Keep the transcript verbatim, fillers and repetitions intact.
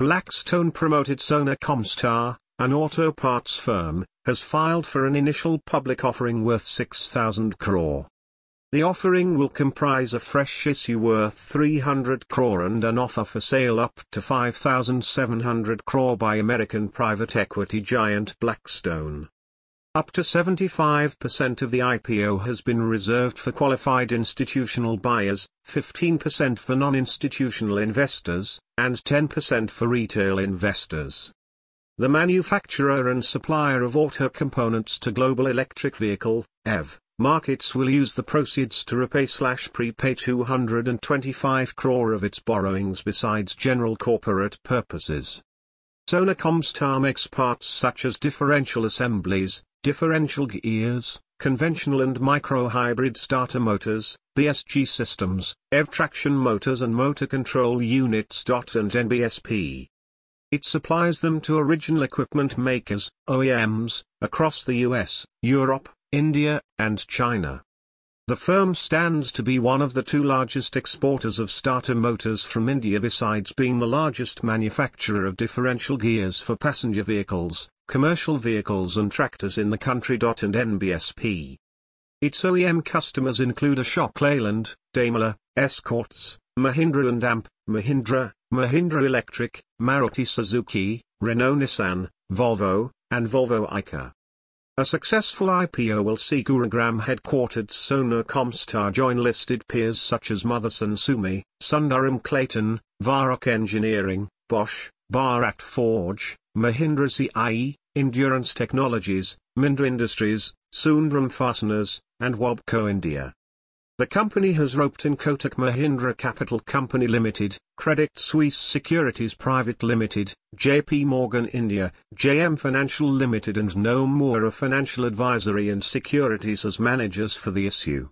Blackstone promoted Sona Comstar, an auto parts firm, has filed for an initial public offering worth six thousand crore. The offering will comprise a fresh issue worth three hundred crore and an offer for sale up to five thousand seven hundred crore by American private equity giant Blackstone. Up to seventy-five percent of the I P O has been reserved for qualified institutional buyers, fifteen percent for non-institutional investors, and ten percent for retail investors. The manufacturer and supplier of auto components to global electric vehicle, E V, markets will use the proceeds to repay/prepay two hundred twenty-five crore of its borrowings besides general corporate purposes. Sona Comstar makes parts such as differential assemblies, differential gears, conventional and micro-hybrid starter motors, B S G systems, E V traction motors and motor control units. And N B S P. It supplies them to original equipment makers, O E Ms, across the U S, Europe, India, and China. The firm stands to be one of the two largest exporters of starter motors from India besides being the largest manufacturer of differential gears for passenger vehicles, commercial vehicles and tractors in the country. And N B S P. Its O E M customers include Ashok Leyland, Daimler, Escorts, Mahindra and A M P, Mahindra, Mahindra Electric, Maruti Suzuki, Renault Nissan, Volvo, and Volvo I C A. A successful I P O will see Gurugram-headquartered Sona Comstar join listed peers such as Motherson Sumi, Sundaram Clayton, Varroc Engineering, Bosch, Bharat Forge, Mahindra C I E, Endurance Technologies, Mindra Industries, Sundram Fasteners, and Wabco India. The company has roped in Kotak Mahindra Capital Company Limited, Credit Suisse Securities Private Limited, J P Morgan India, J M Financial Limited and Nomura Financial Advisory and Securities as managers for the issue.